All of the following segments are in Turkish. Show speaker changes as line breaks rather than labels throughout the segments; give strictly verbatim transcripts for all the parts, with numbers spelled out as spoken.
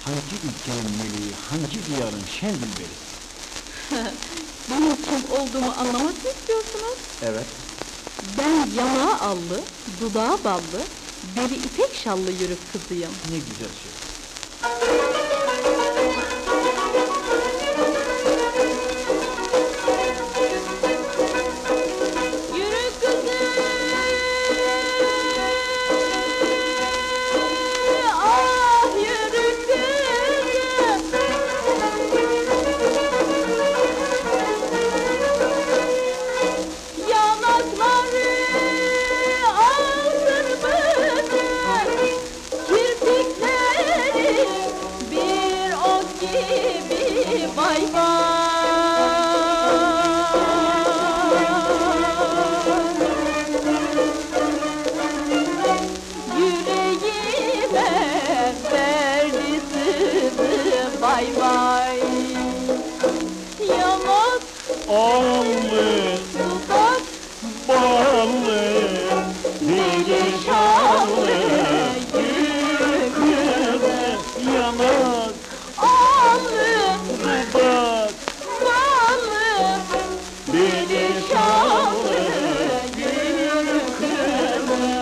Hancı ülkenin meleği, hancı diyarın şen dilberi.
Benim kim olduğumu anlamak mı istiyorsunuz?
Evet.
Ben yanağı allı, dudağı ballı, beli ipek şallı yörük kızıyım.
Ne güzel şey.
Yörük kızı, ah yörük kızı. Yanakları altın mıdır? Kirpikleri bir ok gibi bay bay. Yüreğime verdi sızı bay bay. Yanak,
Allı,
dudak,
ballı, dili şallı,
yürü
kızı, yanak,
allı,
dudak,
ballı,
dili şallı,
yürü kızım.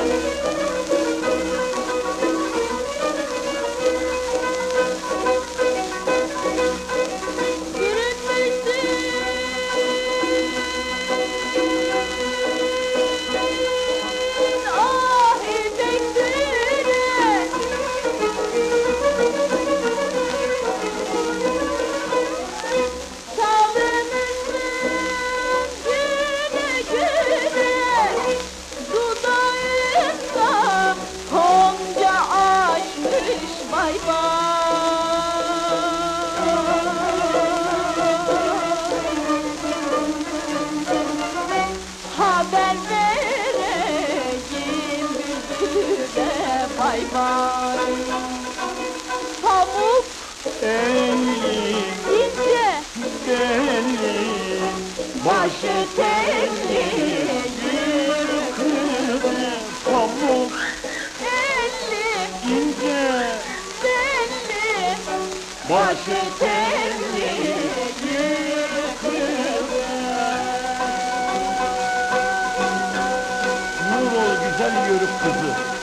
Yürütmüşsün, ah ipekleri. Salınırsın güle güle, dudağında gonca açmış bay bay. Haber vereyim bülbüle bay bay. Pamuk
elli,
ince,
belli,
başı telli,
yürü kızı, pamuk,
elli,
ince,
belli,
başı telli, yürü kızı. Nur ol güzel yörük kızı.